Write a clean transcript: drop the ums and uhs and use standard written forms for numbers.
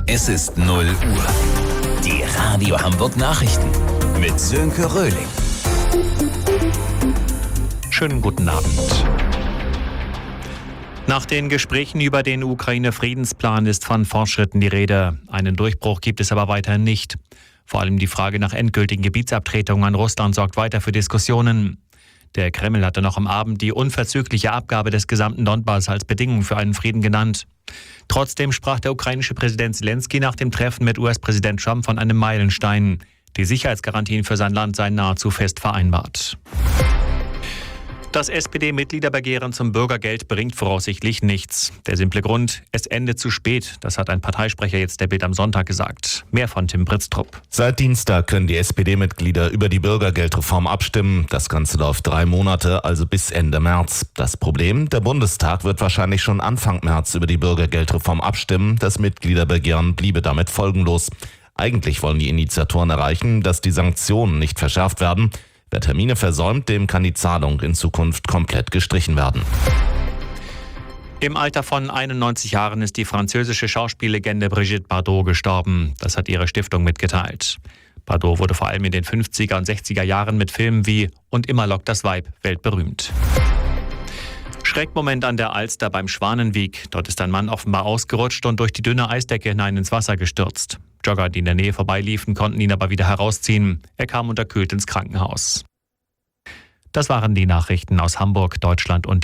Es ist 0 Uhr. Die Radio Hamburg Nachrichten mit Sönke Röhling. Schönen guten Abend. Nach den Gesprächen über den Ukraine-Friedensplan ist von Fortschritten die Rede. Einen Durchbruch gibt es aber weiterhin nicht. Vor allem die Frage nach endgültigen Gebietsabtretungen an Russland sorgt weiter für Diskussionen. Der Kreml hatte noch am Abend die unverzügliche Abgabe des gesamten Donbass als Bedingung für einen Frieden genannt. Trotzdem sprach der ukrainische Präsident Zelensky nach dem Treffen mit US-Präsident Trump von einem Meilenstein. Die Sicherheitsgarantien für sein Land seien nahezu fest vereinbart. Das SPD-Mitgliederbegehren zum Bürgergeld bringt voraussichtlich nichts. Der simple Grund, es endet zu spät. Das hat ein Parteisprecher jetzt der Bild am Sonntag gesagt. Mehr von Tim Britztrup. Seit Dienstag können die SPD-Mitglieder über die Bürgergeldreform abstimmen. Das Ganze läuft 3 Monate, also bis Ende März. Das Problem, der Bundestag wird wahrscheinlich schon Anfang März über die Bürgergeldreform abstimmen. Das Mitgliederbegehren bliebe damit folgenlos. Eigentlich wollen die Initiatoren erreichen, dass die Sanktionen nicht verschärft werden. Wer Termine versäumt, dem kann die Zahlung in Zukunft komplett gestrichen werden. Im Alter von 91 Jahren ist die französische Schauspiellegende Brigitte Bardot gestorben. Das hat ihre Stiftung mitgeteilt. Bardot wurde vor allem in den 50er und 60er Jahren mit Filmen wie Und immer lockt das Weib weltberühmt. Schreckmoment an der Alster beim Schwanenweg. Dort ist ein Mann offenbar ausgerutscht und durch die dünne Eisdecke hinein ins Wasser gestürzt. Jogger, die in der Nähe vorbeiliefen, konnten ihn aber wieder herausziehen. Er kam unterkühlt ins Krankenhaus. Das waren die Nachrichten aus Hamburg, Deutschland und